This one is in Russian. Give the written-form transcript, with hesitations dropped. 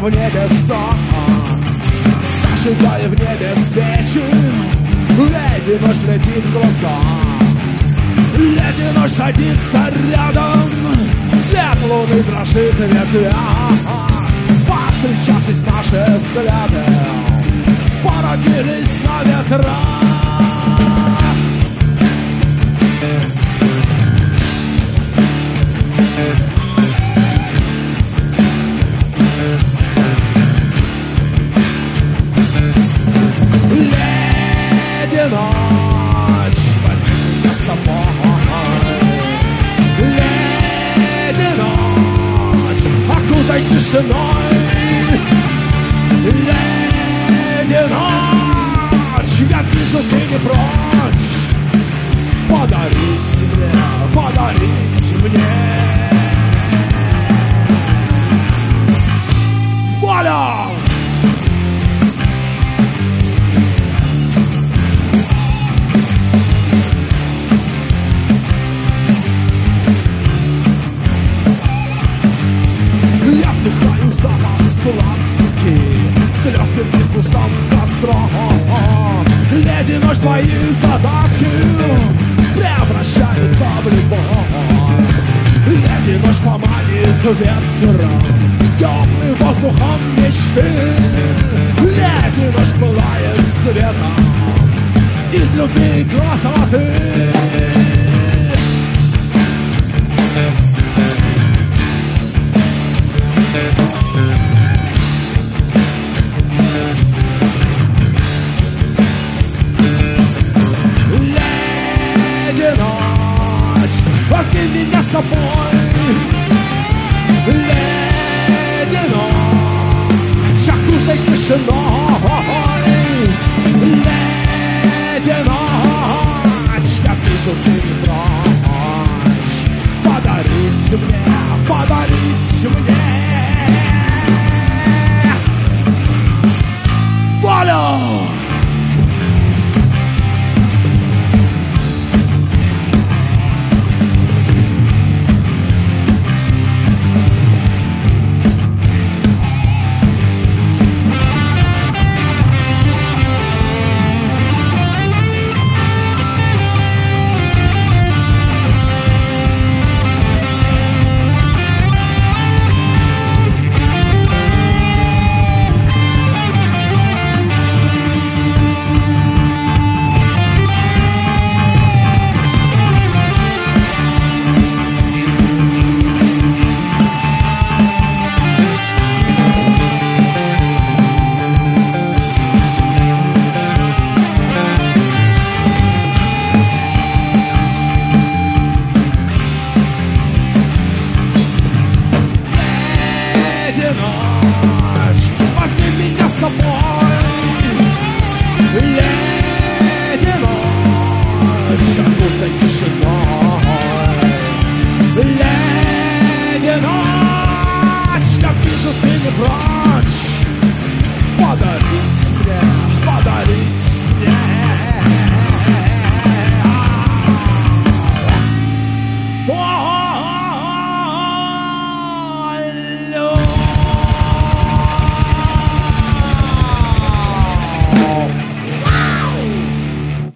в небеса, зажигая в небе свечи. Леди ночь глядит в глаза, леди ночь садится рядом, свет луны дрожит в ветвях. Повстречавшись наши взгляды, породились на ветрах. Леди ночь, возьми меня с собой. Леди ночь, окутай тишиной. Леди ночь, я вижу, ты не прочь подарить мне воля. Я вдыхаю запах сладкий с легким привкусом костра. Леди ночь, твои задатки превращаются в любовь. Леди ночь поманит ветром, теплым воздухом мечты. Леди ночь пылает светом из любви и красоты. Леди ночь, возьми меня с собой. Леди ночь, окутай тишиной.